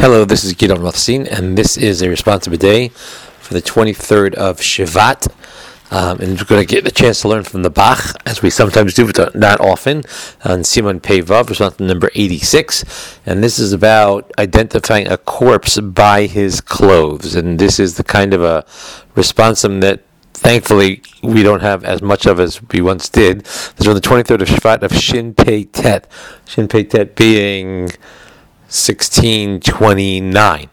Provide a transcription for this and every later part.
Hello, this is Gidon Rothstein, and this is a responsive day for the 23rd of Shvat. And we're going to get the chance to learn from the Bach, as we sometimes do, but not often, on Siman Pei Vav, responsive number 86. And this is about identifying a corpse by his clothes. And this is the kind of a responsum that thankfully we don't have as much of as we once did. This is on the 23rd of Shvat of Shin Pei Tet. Shin Pei Tet being 1629.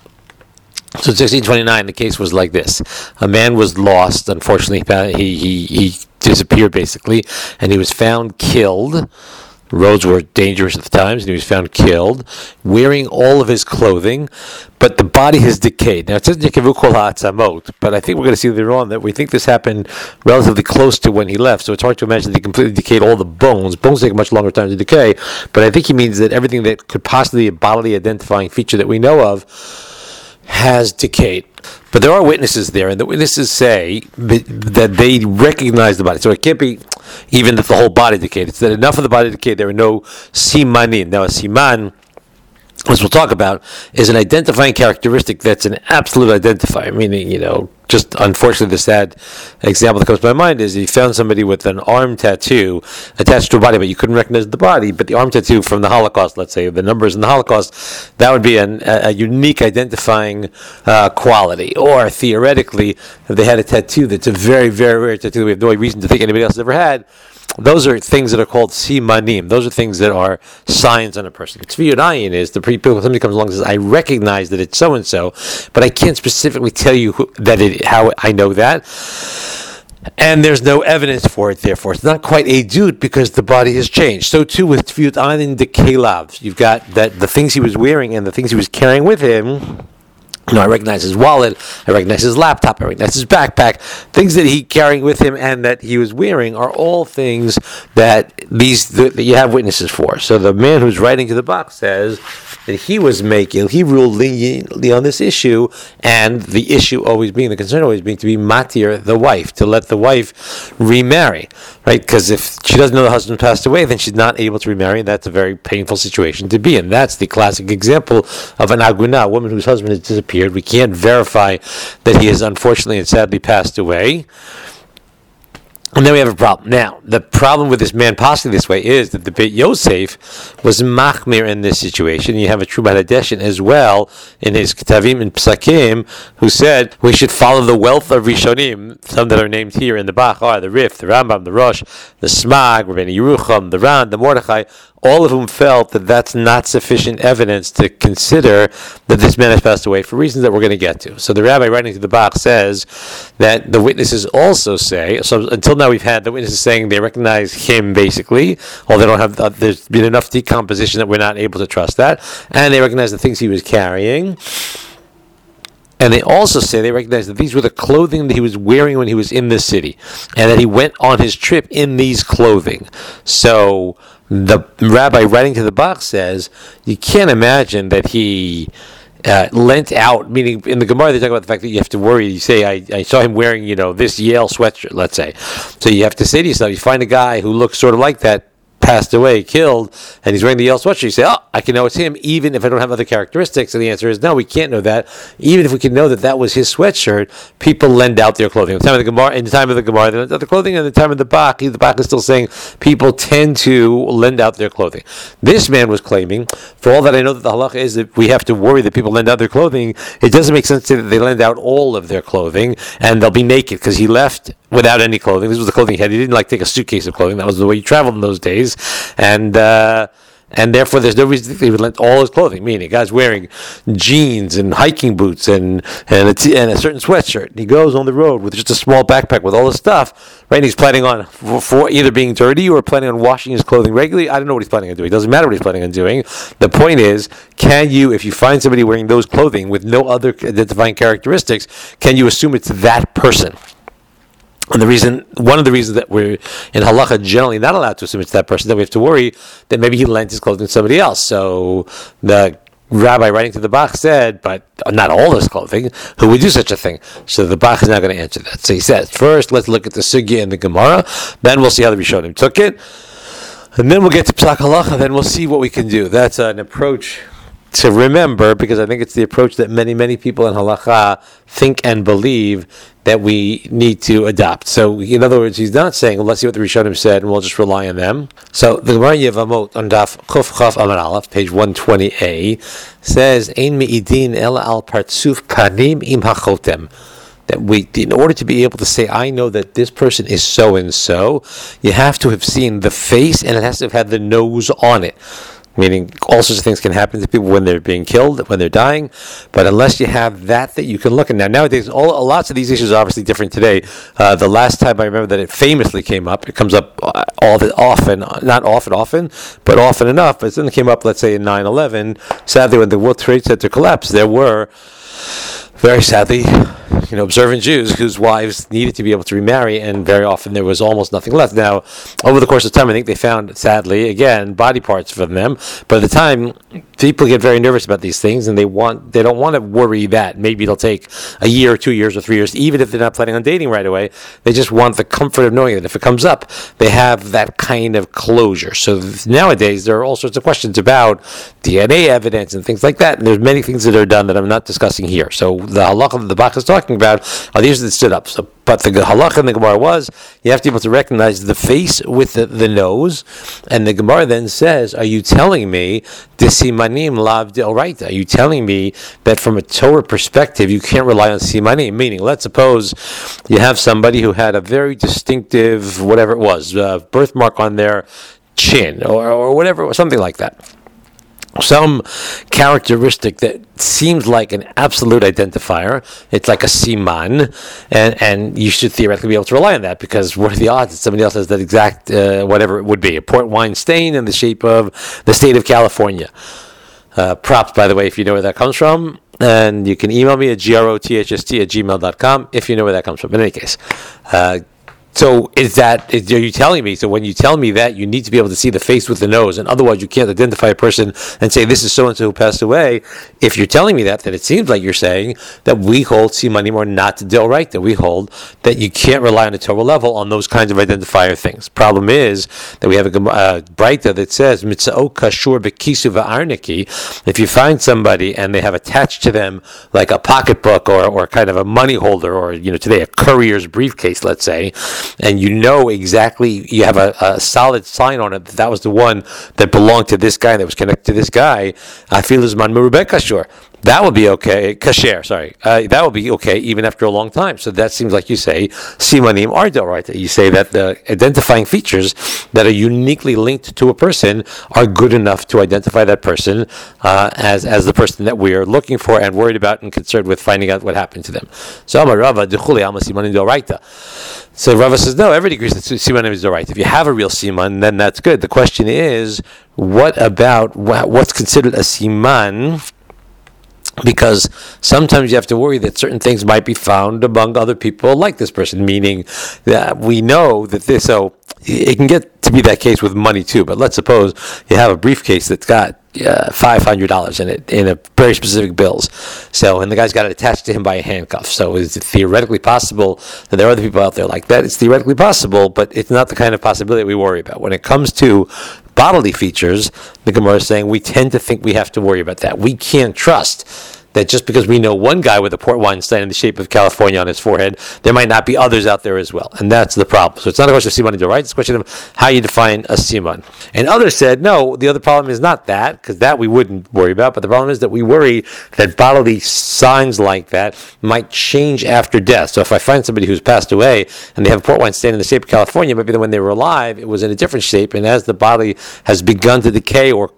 So 1629, the case was like this. A man was lost. Unfortunately, he disappeared, basically, and he was found killed. The roads were dangerous at the times, and he was found killed, wearing all of his clothing, but the body has decayed. Now, it says Yekavu kol ha'atzamot, but I think we're going to see later on that we think this happened relatively close to when he left, so it's hard to imagine that he completely decayed all the bones. Bones take a much longer time to decay, but I think he means that everything that could possibly be a bodily identifying feature that we know of has decayed. But there are witnesses there, and the witnesses say that they recognize the body. So it can't be even that the whole body decayed. It's that enough of the body decayed, there are no simanim. Now a siman, as we'll talk about, is an identifying characteristic that's an absolute identifier, meaning, just unfortunately the sad example that comes to my mind is you found somebody with an arm tattoo attached to a body, but you couldn't recognize the body, but the arm tattoo from the Holocaust, let's say, the numbers in the Holocaust, that would be a unique identifying quality. Or theoretically, if they had a tattoo that's a very, very rare tattoo that we have no reason to think anybody else has ever had, those are things that are called simanim. Those are things that are signs on a person. Tzvi Yodayin is the people. Somebody comes along and says, "I recognize that it's so and so, but I can't specifically tell you how I know that." And there's no evidence for it. Therefore, it's not quite a dude because the body has changed. So too with Tzvi Yodayin the Kelav. You've got that the things he was wearing and the things he was carrying with him. I recognize his wallet, I recognize his laptop, I recognize his backpack. Things that he carrying with him and that he was wearing are all things that that you have witnesses for. So the man who's writing to the box says that he ruled leniently on this issue, and the issue always being, the concern always being to be matir the wife, to let the wife remarry, right? Because if she doesn't know the husband passed away, then she's not able to remarry, and that's a very painful situation to be in. That's the classic example of an aguna, a woman whose husband has disappeared. We can't verify that he has unfortunately and sadly passed away. And then we have a problem. Now, the problem with this man passing this way is that the Beit Yosef was machmir in this situation. You have a Trumat Hadeshin as well in his Ketavim and Psakim, who said we should follow the wealth of Rishonim. Some that are named here in the Bach are the Rif, the Rambam, the Rosh, the Smag, Rabbeinu Yerucham, the Ran, the Mordechai, all of whom felt that that's not sufficient evidence to consider that this man has passed away for reasons that we're going to get to. So the rabbi writing to the Bach says that the witnesses also say, so until now we've had the witnesses saying they recognize him basically, or they don't have, there's been enough decomposition that we're not able to trust that, and they recognize the things he was carrying. And they also say they recognize that these were the clothing that he was wearing when he was in the city, and that he went on his trip in these clothing. So the rabbi writing to the Bach says, you can't imagine that he lent out, meaning in the Gemara they talk about the fact that you have to worry. You say, I saw him wearing, this Yale sweatshirt, let's say. So you have to say to yourself, you find a guy who looks sort of like that, passed away, killed, and he's wearing the Yale sweatshirt. You say, I can know it's him, even if I don't have other characteristics. And the answer is, no, we can't know that. Even if we can know that that was his sweatshirt, people lend out their clothing. In the time of the Gemara, they lend out their clothing, and in the time of the Bach is still saying people tend to lend out their clothing. This man was claiming, for all that I know that the halacha is that we have to worry that people lend out their clothing, it doesn't make sense to say that they lend out all of their clothing, and they'll be naked, because he left without any clothing. This was the clothing he had. He didn't take a suitcase of clothing. That was the way he traveled in those days. And therefore there's no reason to think he would lend all his clothing. Meaning, a guy's wearing jeans and hiking boots and a certain sweatshirt. And he goes on the road with just a small backpack with all his stuff, right? And he's planning on for either being dirty or planning on washing his clothing regularly. I don't know what he's planning on doing. It doesn't matter what he's planning on doing. The point is, if you find somebody wearing those clothing with no other identifying characteristics, can you assume it's that person? And one of the reasons that we're in halacha generally not allowed to assume it's that person, that we have to worry that maybe he lent his clothing to somebody else. So the rabbi writing to the Bach said, but not all his clothing, who would do such a thing? So the Bach is not going to answer that. So he says, first, let's look at the sugya and the Gemara, then we'll see how the Rishonim took it, and then we'll get to Psak Halacha, then we'll see what we can do. That's an approach to remember, because I think it's the approach that many people in halacha think and believe that we need to adopt. So, in other words, he's not saying, well, let's see what the Rishonim said, and we'll just rely on them. So, the Gemara Yevamot on Daf Chuf Chaf Amar Aleph, page 120a, says, Ein me'idin ela al partsuf panim im hachotem. That we, in order to be able to say, I know that this person is so and so, you have to have seen the face, and it has to have had the nose on it. Meaning, all sorts of things can happen to people when they're being killed, when they're dying. But unless you have that you can look at. Now, nowadays, lots of these issues are obviously different today. The last time I remember that it famously came up, it comes up often, not often, but often enough. But it came up, let's say, in 9/11. Sadly, when the World Trade Center collapsed, there were, very sadly, observant Jews whose wives needed to be able to remarry, and very often there was almost nothing left. Now, over the course of time, I think they found, sadly, again, body parts from them. But at the time, people get very nervous about these things, and they don't want to worry that maybe it'll take a year, or 2 years, or 3 years, even if they're not planning on dating right away. They just want the comfort of knowing that if it comes up, they have that kind of closure. So nowadays, there are all sorts of questions about DNA evidence and things like that, and there's many things that are done that I'm not discussing here. So the halacha that the Bach is talking about are these that stood up. So, but the halacha in the Gemara was, you have to be able to recognize the face with the nose, and the Gemara then says, are you telling me simanim lav deoraita? Are you telling me that from a Torah perspective you can't rely on simanim? Meaning, let's suppose you have somebody who had a very distinctive, whatever it was, birthmark on their chin or whatever, something like that. Some characteristic that seems like an absolute identifier. It's like a siman, and you should theoretically be able to rely on that, because what are the odds that somebody else has that exact, whatever it would be, a port wine stain in the shape of the state of California. Props, by the way, if you know where that comes from. And you can email me at grotshst@gmail.com if you know where that comes from. In any case, so are you telling me, so when you tell me that, you need to be able to see the face with the nose, and otherwise you can't identify a person and say, this is so-and-so who passed away. If you're telling me that it seems like you're saying that we hold simanim or not deoraita, that we hold that you can't rely on the Torah level on those kinds of identifier things. Problem is that we have a braita that says, mitzao kashur bekisu va'arniki. If you find somebody and they have attached to them like a pocketbook or kind of a money holder, or today a courier's briefcase, let's say, and you know exactly, you have a solid sign on it that was the one that belonged to this guy, that was connected to this guy, I feel is man merubeh kashur. That would be okay. Kasher, sorry. That would be okay even after a long time. So that seems like you say simanim are deoraita. You say that the identifying features that are uniquely linked to a person are good enough to identify that person as the person that we are looking for and worried about and concerned with finding out what happened to them. So Amar Rava dechuli alma simanim deoraita. So Rava says, no, everybody agrees that simanim is deoraita. If you have a real siman, then that's good. The question is, what about what's considered a siman? Because sometimes you have to worry that certain things might be found among other people like this person, meaning that we know that this, so it can get to be that case with money too, but let's suppose you have a briefcase that's got $500 in it, in a very specific bills. So, and the guy's got it attached to him by a handcuff. So is it theoretically possible that there are other people out there like that? It's theoretically possible, but it's not the kind of possibility we worry about. When it comes to bodily features, the Gemara is saying we tend to think we have to worry about that. We can't trust that just because we know one guy with a port wine stain in the shape of California on his forehead, there might not be others out there as well. And that's the problem. So it's not a question of siman and deoraita, it's a question of how you define a siman. And others said, no, the other problem is not that, because that we wouldn't worry about, but the problem is that we worry that bodily signs like that might change after death. So if I find somebody who's passed away and they have a port wine stain in the shape of California, maybe when they were alive, it was in a different shape, and as the body has begun to decay or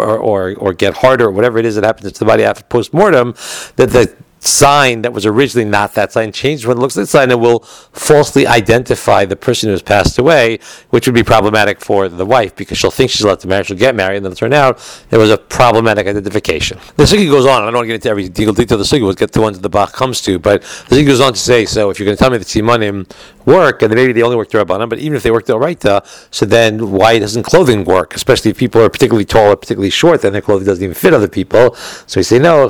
get harder, or whatever it is that happens to the body after post-mortem, that the sign that was originally not that sign changed when it looks like the sign, and will falsely identify the person who has passed away, which would be problematic for the wife, because she'll think she's allowed to marry, she'll get married, and then it'll turn out there was a problematic identification. The sugi goes on, I don't want to get into every detail of the sugi, we'll get to the ones that the Bach comes to, but the sugi goes on to say, so if you're going to tell me that simanim work, and maybe they only work D'Rabbanan, but even if they work D'Oraita, so then why doesn't clothing work? Especially if people are particularly tall or particularly short, then their clothing doesn't even fit other people. So we say, no,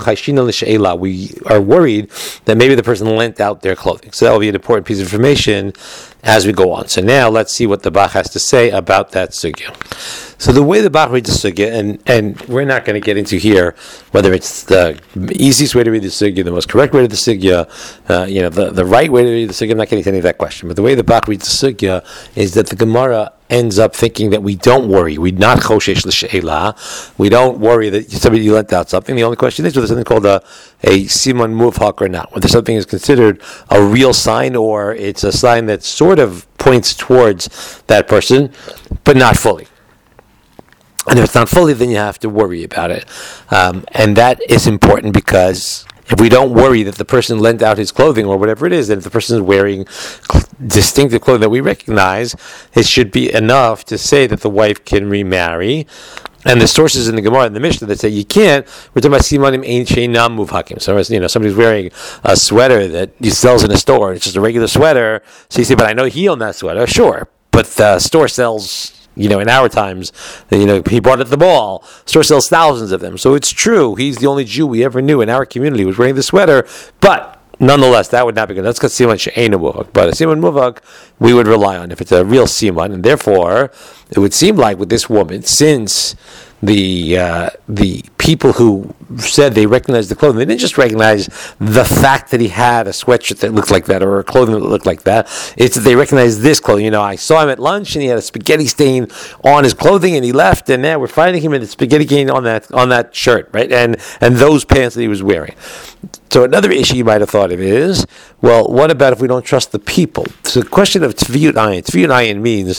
we are worried that maybe the person lent out their clothing. So that will be an important piece of information as we go on. So now let's see what the Bach has to say about that sugya. So the way the Bach reads the sugya, and we're not going to get into here whether it's the easiest way to read the sugya, the most correct way to read the sugya, the right way to read the sugya. I'm not getting into any of that question. But the way the Bach reads the sugya is that the Gemara ends up thinking that we don't worry. We not choshesh l'she'ela. We don't worry that somebody lent out something. The only question is whether there's something called a siman muvhak or not. Whether something is considered a real sign or it's a sign that sort of points towards that person, but not fully. And if it's not fully, then you have to worry about it. And that is important because if we don't worry that the person lent out his clothing or whatever it is, then if the person is wearing distinctive clothing that we recognize, it should be enough to say that the wife can remarry. And the sources in the Gemara and the Mishnah that say you can't, we're talking about simanim ein sheinam muvhakim. So, somebody's wearing a sweater that he sells in a store, it's just a regular sweater, so you say, but I know he owned that sweater. Sure, but the store sells, in our times, he bought it at the mall. Store sells thousands of them. So it's true, he's the only Jew we ever knew in our community who was wearing the sweater, but nonetheless, that would not be good. That's because siman she'einu muvhak. But a siman muvhak, we would rely on if it's a real siman, and therefore, it would seem like with this woman, since the people who said they recognized the clothing, they didn't just recognize the fact that he had a sweatshirt that looked like that or a clothing that looked like that. It's that they recognized this clothing. I saw him at lunch and he had a spaghetti stain on his clothing and he left, and now we're finding him in a spaghetti stain on that shirt, right? And those pants that he was wearing. So another issue you might have thought of is, well, what about if we don't trust the people? So the question of tviyut ayin means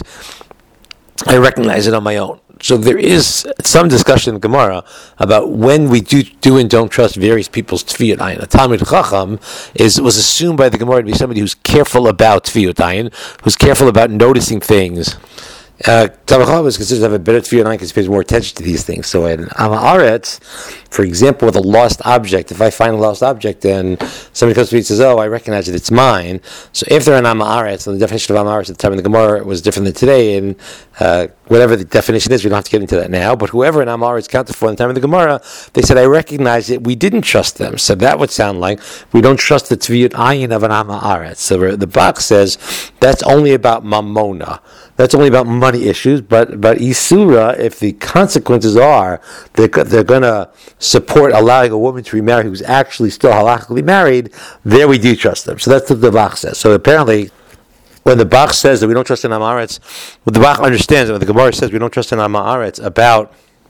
I recognize it on my own. So there is some discussion in Gemara about when we do and don't trust various people's tviyut ayin. A Talmid Chacham was assumed by the Gemara to be somebody who's careful about tviyut ayin, who's careful about noticing things. Talmid Chacham is considered to have a better tviyut ayin because he pays more attention to these things. So in Amaretz, for example, with a lost object, if I find a lost object and somebody comes to me and says, "Oh, I recognize it; it's mine." So if they're an Amaretz, and the definition of Amaretz at the time in the Gemara was different than today, and whatever the definition is, we don't have to get into that now. But whoever an Amaretz counted for in the time of the Gemara, they said, "I recognize it." We didn't trust them, so that would sound like we don't trust the tviyut ayin of an Amaretz. So the Bach says that's only about mamona. That's only about money issues, but Isura, if the consequences are they're going to support allowing a woman to remarry who's actually still halachically married, there we do trust them. So that's what the Bach says. So apparently, when the Bach says that we don't trust in Amaretz, what the Bach understands, when the Gemara says we don't trust in Amaretz about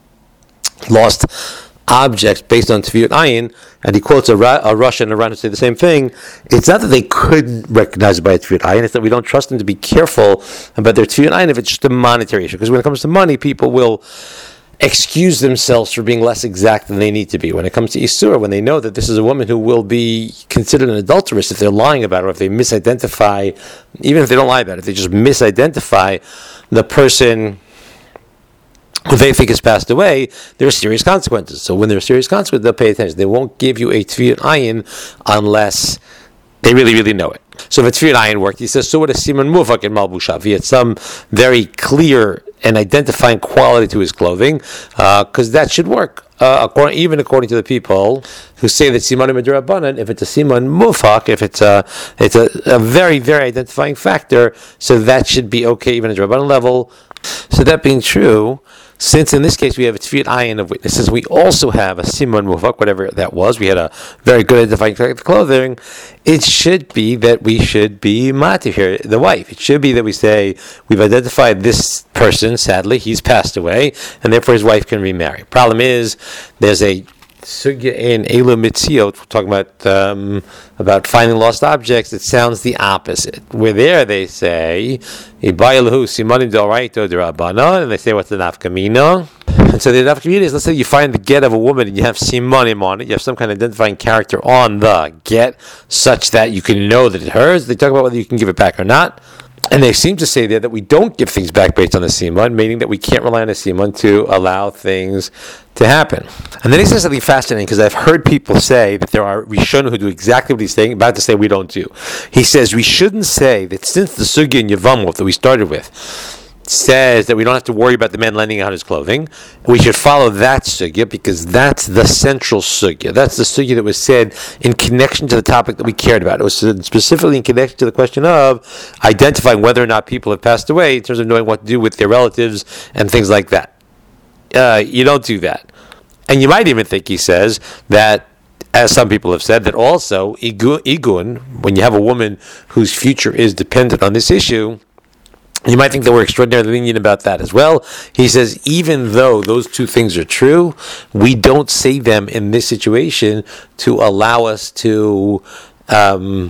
lost objects based on tviyut ayin, and he quotes a Russian and a Iran who say the same thing, it's not that they couldn't recognize it by a tviyut ayin, it's that we don't trust them to be careful about their tviyut ayin if it's just a monetary issue. Because when it comes to money, people will excuse themselves for being less exact than they need to be. When it comes to Isura, when they know that this is a woman who will be considered an adulteress if they're lying about her, or if they misidentify, even if they don't lie about it, if they just misidentify the person who they think has passed away, there are serious consequences. So when there are serious consequences, they'll pay attention. They won't give you a tviyut ayin unless they really, really know it. So if a tviyut ayin worked, he says, so would a siman muvhak in malbushav. He had some very clear and identifying quality to his clothing, because that should work. Even according to the people who say that simanim midrabanan, if it's a siman muvhak, if it's a very, very identifying factor, so that should be okay even at drabanan level. So that being true, since in this case we have a tviyut ayin of witnesses, we also have a siman muvhak, whatever that was. We had a very good identifying factor of clothing. It should be that we should be matir here, the wife. It should be that we say we've identified this person. Sadly, he's passed away, and therefore his wife can remarry. Problem is, there's a sugya in Elu Mitziot, we're talking about finding lost objects. It sounds the opposite. Where there they say, and they say, what's the nafkamina? And so the nafkamina is, let's say you find the get of a woman and you have simanim on it, you have some kind of identifying character on the get, such that you can know that it's hers. They talk about whether you can give it back or not. And they seem to say there that we don't give things back based on the siman, meaning that we can't rely on the siman to allow things to happen. And then he says something fascinating, because I've heard people say that there are Rishonim who do exactly what he's saying, about to say we don't do. He says we shouldn't say that since the sugya in Yevamot that we started with says that we don't have to worry about the man lending out his clothing, we should follow that sugya because that's the central sugya. That's the sugya that was said in connection to the topic that we cared about. It was specifically in connection to the question of identifying whether or not people have passed away in terms of knowing what to do with their relatives and things like that. you don't do that. And you might even think, he says, that, as some people have said, that also igun, when you have a woman whose future is dependent on this issue, you might think that we're extraordinarily lenient about that as well. He says, even though those two things are true, we don't say them in this situation to allow us to paskin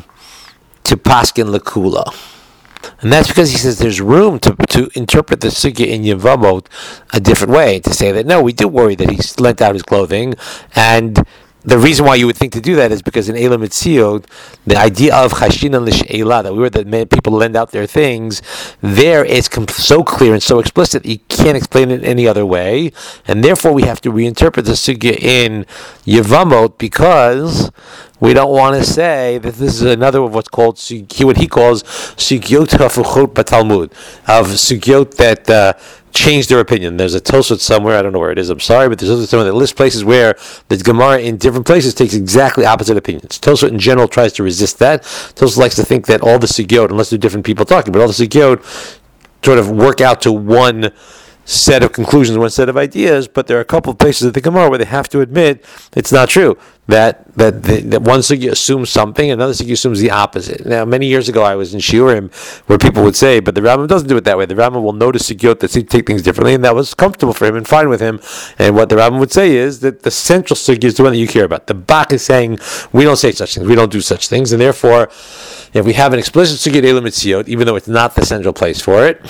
lakula. And that's because he says there's room to interpret the sugya in Yevamot a different way, to say that, no, we do worry that he lent out his clothing, and the reason why you would think to do that is because in Elam Mitziot, the idea of Chashina L'She'ela, that we were that people lend out their things, there it's so clear and so explicit, you can't explain it any other way, and therefore we have to reinterpret the sugya in Yevamot, because we don't want to say that this is another of what's called, what he calls sugyot hafuchot b'Talmud, of sugyot that change their opinion. There's a Tosfot somewhere, I don't know where it is, I'm sorry, but there's also somewhere that lists places where the Gemara in different places takes exactly opposite opinions. Tosfot in general tries to resist that. Tosfot likes to think that all the sugyot, unless they're different people talking, but all the sugyot sort of work out to one set of conclusions, one set of ideas, but there are a couple of places at the Gemara where they have to admit it's not true. That one sugya assumes something, another sugya assumes the opposite. Now, many years ago, I was in Shiurim where people would say, but the Rambam doesn't do it that way. The Rambam will notice sugyot that seem to take things differently, and that was comfortable for him and fine with him. And what the Rambam would say is that the central sugya is the one that you care about. The Bach is saying, we don't say such things, we don't do such things, and therefore, if we have an explicit sugya Elam Mitziot, even though it's not the central place for it,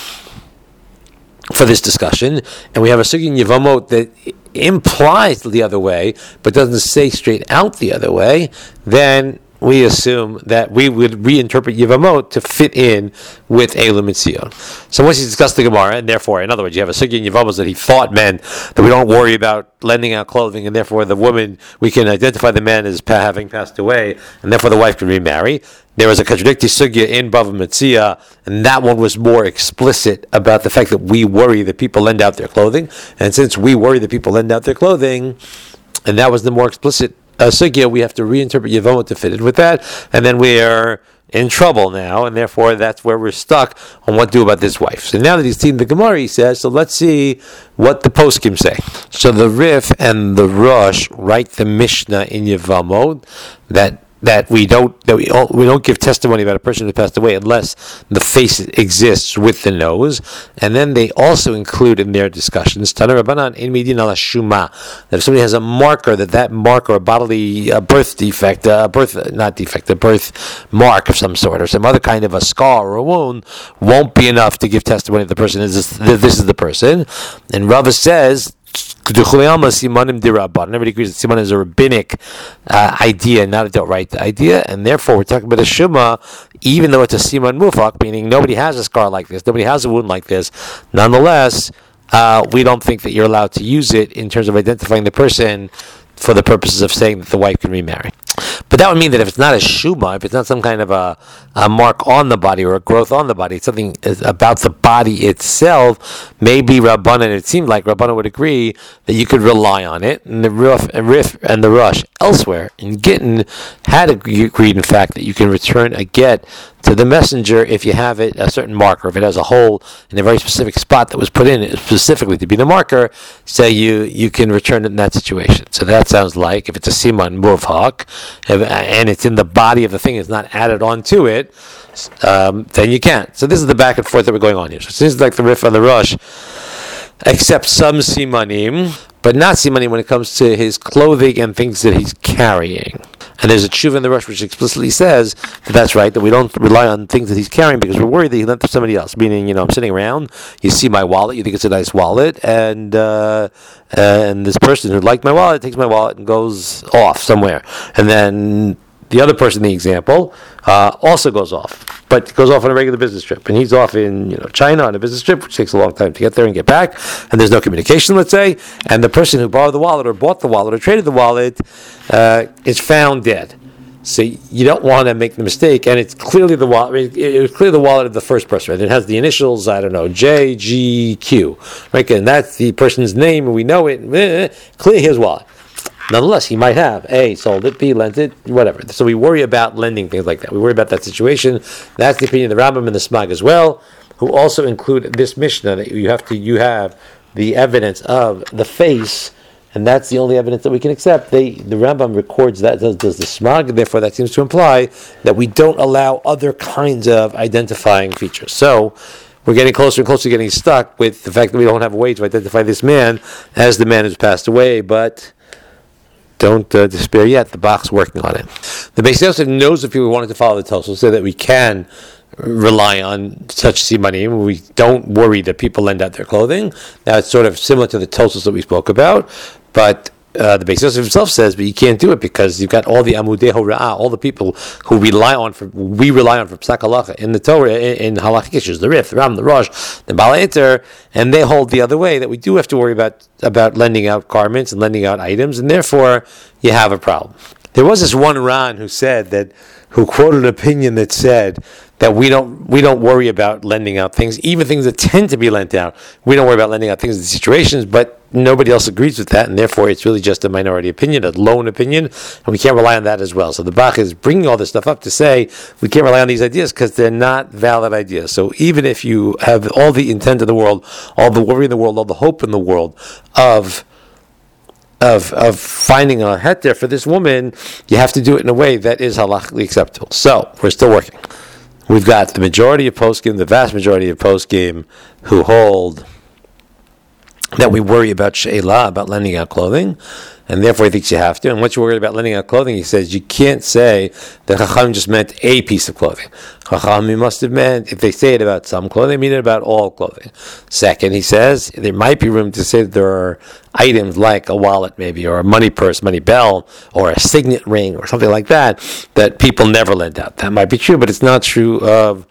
for this discussion, and we have a sugya in Yevamot that implies the other way, but doesn't say straight out the other way, then we assume that we would reinterpret Yevamot to fit in with Elam Mitziot. So once he discussed the Gemara, and therefore, in other words, you have a sugya in Yevamot that he thought meant that we don't worry about lending out clothing, and therefore the woman, we can identify the man as having passed away, and therefore the wife can remarry. There was a contradictory sugya in Bava Metzia, and that one was more explicit about the fact that we worry that people lend out their clothing. And since we worry that people lend out their clothing, and that was the more explicit sugya, we have to reinterpret Yevamot to fit in with that, and then we are in trouble now, and therefore that's where we're stuck on what to do about this wife. So now that he's seen the Gemara, he says, so let's see what the poskim say. So the Rif and the Rosh write the Mishnah in Yevamot that we don't give testimony about a person who passed away unless the face exists with the nose, and then they also include in their discussions Tana Rabbanan in Midin ala Shuma, that if somebody has a marker, that marker, a bodily birth mark of some sort, or some other kind of a scar or a wound, won't be enough to give testimony that the person this is the person. And Rava says, everybody agrees that siman is a rabbinic idea, not a doraita idea, and therefore we're talking about a shuma, even though it's a siman mufak, meaning nobody has a scar like this, nobody has a wound like this. Nonetheless, we don't think that you're allowed to use it in terms of identifying the person for the purposes of saying that the wife can remarry. But that would mean that if it's not a shuma, if it's not some kind of a mark on the body or a growth on the body, it's something about the body itself, maybe Rabbanan, it seemed like Rabbanan would agree that you could rely on it. And the Rif and the Rosh elsewhere in Gittin had agreed, in fact, that you can return a get to the messenger if you have it, a certain marker, if it has a hole in a very specific spot that was put in it specifically to be the marker, say you can return it in that situation. So that sounds like if it's a siman muvhak, and it's in the body of the thing, it's not added onto it, then you can't. So this is the back and forth that we're going on here. So it seems like the Rif and the Rosh accept some simanim, but not simanim when it comes to his clothing and things that he's carrying. And there's a tshuva in the Rosh which explicitly says that that's right, that we don't rely on things that he's carrying because we're worried that he lent to somebody else. Meaning, I'm sitting around, you see my wallet, you think it's a nice wallet, and this person who liked my wallet takes my wallet and goes off somewhere. And then the other person in the example also goes off, but goes off on a regular business trip, and he's off in China on a business trip, which takes a long time to get there and get back, and there's no communication, let's say, and the person who borrowed the wallet or bought the wallet or traded the wallet is found dead. So you don't want to make the mistake, and it's clearly the wallet. It was clearly the wallet of the first person. Right? It has the initials, I don't know, JGQ, right? And that's the person's name, and we know it. Clearly his wallet. Nonetheless, he might have A, sold it, B, lent it, whatever. So we worry about lending things like that. We worry about that situation. That's the opinion of the Rambam and the Smag as well, who also include this Mishnah that you have the evidence of the face, and that's the only evidence that we can accept. The Rambam records that, does the Smag, therefore that seems to imply that we don't allow other kinds of identifying features. So we're getting closer and closer to getting stuck with the fact that we don't have a way to identify this man as the man who's passed away, but don't despair yet. The Bach's working on it. The Beis Yosef knows if people wanted to follow the Tosfos, so that we can rely on such simanim. We don't worry that people lend out their clothing. Now it's sort of similar to the Tosfos that we spoke about, but the Beis Yosef himself says, but you can't do it because you've got all the Amudei Hora'ah, all the people who we rely on for Psak Halacha in the Torah, in halachic issues, the Rif, the Ram, the Rosh, the Baal Eter, and they hold the other way, that we do have to worry about lending out garments and lending out items, and therefore you have a problem. There was this one Ran who quoted an opinion that said that we don't worry about lending out things, even things that tend to be lent out. We don't worry about lending out things in situations, but nobody else agrees with that, and therefore it's really just a minority opinion, a lone opinion, and we can't rely on that as well. So the Bach is bringing all this stuff up to say we can't rely on these ideas because they're not valid ideas. So even if you have all the intent in the world, all the worry in the world, all the hope in the world of finding a heter for this woman, you have to do it in a way that is halachically acceptable. So we're still working. We've got the majority of poskim, the vast majority of poskim, who hold that we worry about she'elah, about lending out clothing, and therefore he thinks you have to. And once you're worried about lending out clothing, he says you can't say that Chacham just meant a piece of clothing. Chacham must have meant, if they say it about some clothing, they mean it about all clothing. Second, he says there might be room to say that there are items like a wallet maybe, or a money purse, money bell, or a signet ring, or something like that people never lend out. That might be true, but it's not true of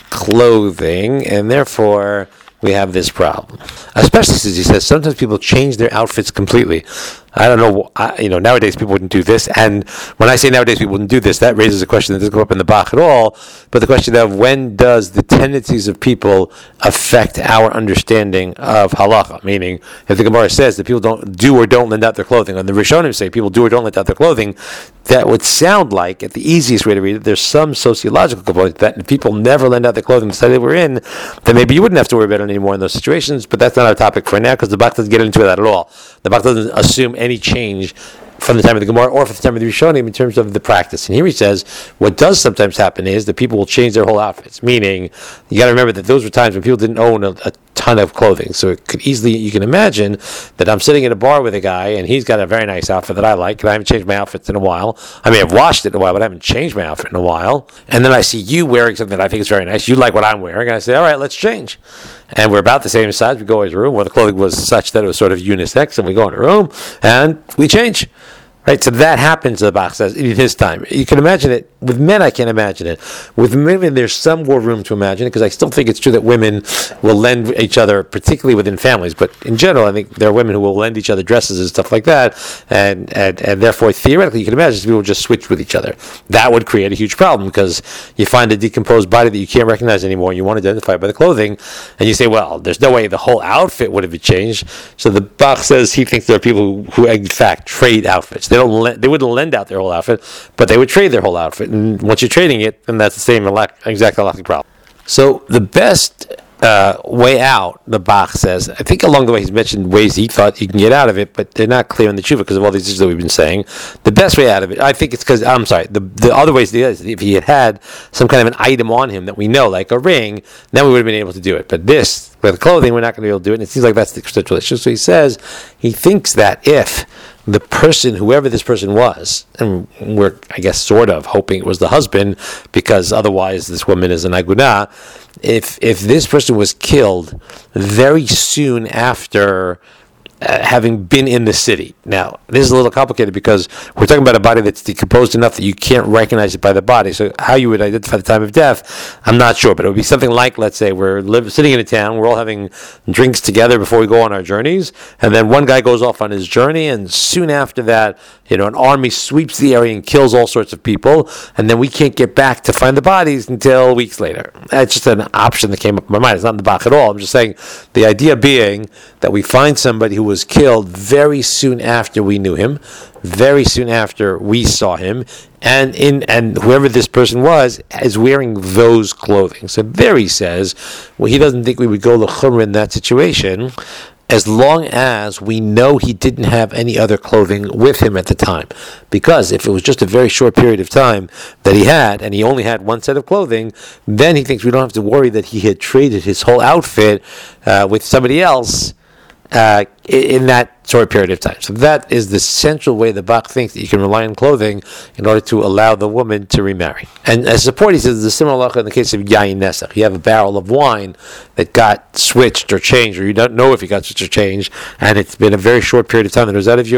clothing, and therefore we have this problem. Especially since he says sometimes people change their outfits completely. I don't know, nowadays people wouldn't do this, and when I say nowadays people wouldn't do this, that raises a question that doesn't come up in the Bach at all, but the question of when does the tendencies of people affect our understanding of halacha, meaning if the Gemara says that people don't do or don't lend out their clothing, and the Rishonim say people do or don't lend out their clothing, that would sound like, at the easiest way to read it, there's some sociological component that if people never lend out their clothing the society we're in, then maybe you wouldn't have to worry about it anymore in those situations, but that's not our topic for now, because the Bach doesn't get into that at all. The Bach doesn't assume any change from the time of the Gemara or from the time of the Rishonim in terms of the practice. And here he says, what does sometimes happen is that people will change their whole outfits, meaning, you got to remember that those were times when people didn't own a ton of clothing. So it could easily, you can imagine that I'm sitting in a bar with a guy and he's got a very nice outfit that I like, and I haven't changed my outfits in a while. I may have washed it in a while, but I haven't changed my outfit in a while. And then I see you wearing something that I think is very nice. You like what I'm wearing. And I say, all right, let's change. And we're about the same size. We go in his room where the clothing was such that it was sort of unisex, and we go in a room and we change. Right, so that happens, the Bach says, in his time. You can imagine it. With men, I can't imagine it. With women, there's some more room to imagine it, because I still think it's true that women will lend each other, particularly within families. But in general, I think there are women who will lend each other dresses and stuff like that, and therefore, theoretically, you can imagine people just switch with each other. That would create a huge problem, because you find a decomposed body that you can't recognize anymore, and you want to identify it by the clothing, and you say, well, there's no way the whole outfit would have been changed. So the Bach says he thinks there are people who in fact, trade outfits. They wouldn't lend out their whole outfit, but they would trade their whole outfit. And once you're trading it, then that's the same exact halachic problem. So the best way out, the Bach says, I think along the way he's mentioned ways he thought you can get out of it, but they're not clear in the tshuva because of all these issues that we've been saying. The best way out of it, I think it's because, the other ways is if he had some kind of an item on him that we know, like a ring, then we would have been able to do it. But this, with clothing, we're not going to be able to do it, and it seems like that's the central issue. So he says, he thinks that if the person, whoever this person was, and we're, I guess, sort of hoping it was the husband, because otherwise this woman is an agunah, if this person was killed very soon after having been in the city. Now, this is a little complicated because we're talking about a body that's decomposed enough that you can't recognize it by the body. So how you would identify the time of death, I'm not sure. But it would be something like, let's say, we're sitting in a town, we're all having drinks together before we go on our journeys, and then one guy goes off on his journey, and soon after that, an army sweeps the area and kills all sorts of people, and then we can't get back to find the bodies until weeks later. That's just an option that came up in my mind. It's not in the Bach at all. I'm just saying the idea being that we find somebody who was killed very soon after we knew him, very soon after we saw him, and whoever this person was is wearing those clothing. So there he says, well, he doesn't think we would go l'chumrah in that situation. as long as we know he didn't have any other clothing with him at the time. Because if it was just a very short period of time that he had, and he only had one set of clothing, then he thinks we don't have to worry that he had traded his whole outfit with somebody else in that short period of time. So that is the central way the Bach thinks that you can rely on clothing in order to allow the woman to remarry. And as support, he says the similar halacha in the case of yayin nesach. You have a barrel of wine that got switched or changed, or you don't know if it got switched or changed, and it's been a very short period of time that it was out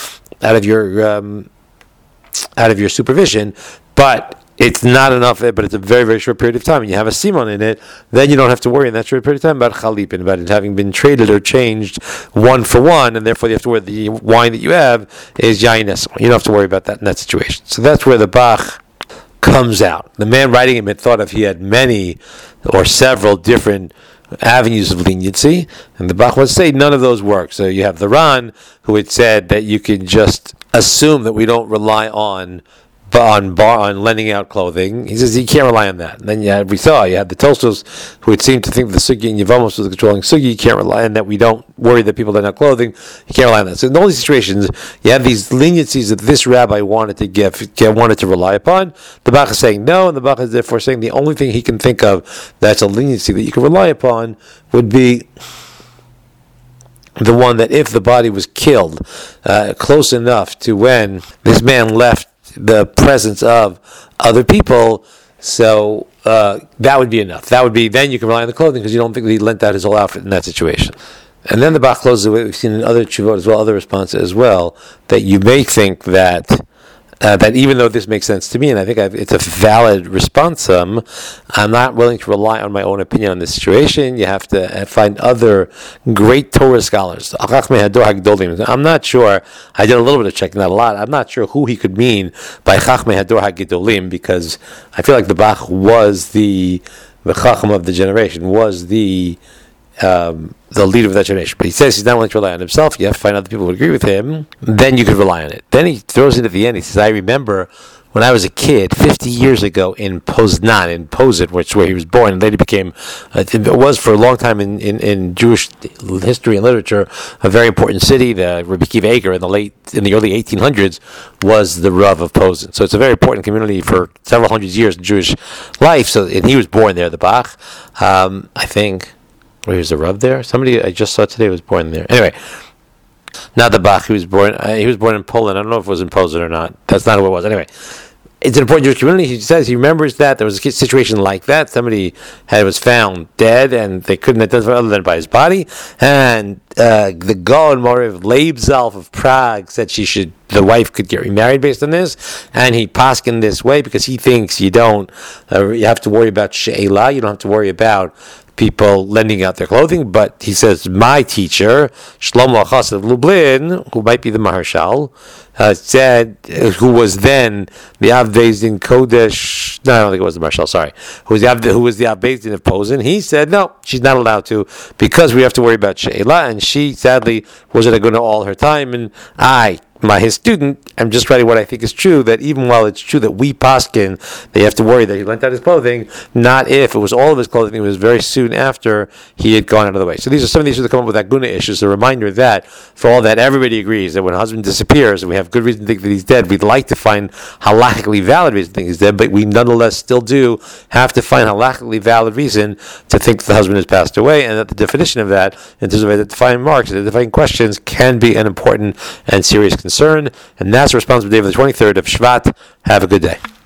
of your supervision, but it's not enough, but it's a very, very short period of time, and you have a simon in it, then you don't have to worry in that short period of time about chalipin, about it having been traded or changed one for one, and therefore you have to worry the wine that you have is yayin nesach. You don't have to worry about that in that situation. So that's where the Bach comes out. The man writing him had thought if he had many or several different avenues of leniency, and the Bach would say none of those work. So you have the Ran, who had said that you can just assume that we don't rely on lending out clothing. He says you can't rely on that. And then you had the Tosfos, who would seem to think the Sugi and Yevamos was the controlling Sugi. You can't rely on that. We don't worry that people lend out clothing. You can't rely on that. So in all these situations, you have these leniencies that this rabbi wanted to rely upon. The Bach is saying no, and the Bach is therefore saying the only thing he can think of that's a leniency that you can rely upon would be the one that if the body was killed close enough to when this man left the presence of other people, so that would be enough. That would be, then you can rely on the clothing because you don't think that he lent out his whole outfit in that situation. And then the Bach closes the way we've seen in other tshuvot as well, other responses as well, that you may think that even though this makes sense to me, and I think it's a valid responsum, I'm not willing to rely on my own opinion on this situation. You have to find other great Torah scholars. I'm not sure, I did a little bit of checking, not a lot, I'm not sure who he could mean by Chachmei Hador HaGedolim, because I feel like the Bach was the Chacham of the generation, was the leader of that generation. But he says he's not willing to rely on himself. You have to find other people who agree with him. Then you could rely on it. Then he throws it at the end. He says, I remember when I was a kid, 50 years ago in Poznan, in Pozit, where he was born, and later became, it was for a long time in Jewish history and literature, a very important city. The Rabbi Akiva Eiger in the early 1800s was the Rav of Poznan. So it's a very important community for several hundred years in Jewish life. And he was born there, the Bach. I think. He was a Rav there. Somebody I just saw today was born there. Anyway, not the Bach. He was born in Poland. I don't know if it was in Poland or not. That's not who it was. Anyway, it's an important Jewish community. He says he remembers that there was a situation like that. Somebody was found dead, and they couldn't identify other than by his body. And the Gaon Moriv Leibzalf of Prague said the wife could get remarried based on this, and he paskined this way because he thinks you have to worry about she'ela. You don't have to worry about people lending out their clothing, but he says my teacher Shlomo Achas of Lublin, who might be the Maharshal, said, who was then the Av Beis Din Kodesh. No, I don't think it was the Maharshal. Sorry, who was the Av Beis Din of Posen. He said no, she's not allowed to because we have to worry about she'ela, and she sadly wasn't going to all her time, and his student, I'm just writing what I think is true, that even while it's true that we paskin, they have to worry that he lent out his clothing, not if it was all of his clothing, it was very soon after he had gone out of the way. So these are some of the issues that come up with that guna issues. A reminder that, for all that, everybody agrees that when a husband disappears, and we have good reason to think that he's dead, we'd like to find halachically valid reason to think he's dead, but we nonetheless still do have to find halachically valid reason to think that the husband has passed away, and that the definition of that, in terms of identifying marks, identifying questions, can be an important and serious concern, and that's the responsibility of the 23rd of Shvat. Have a good day.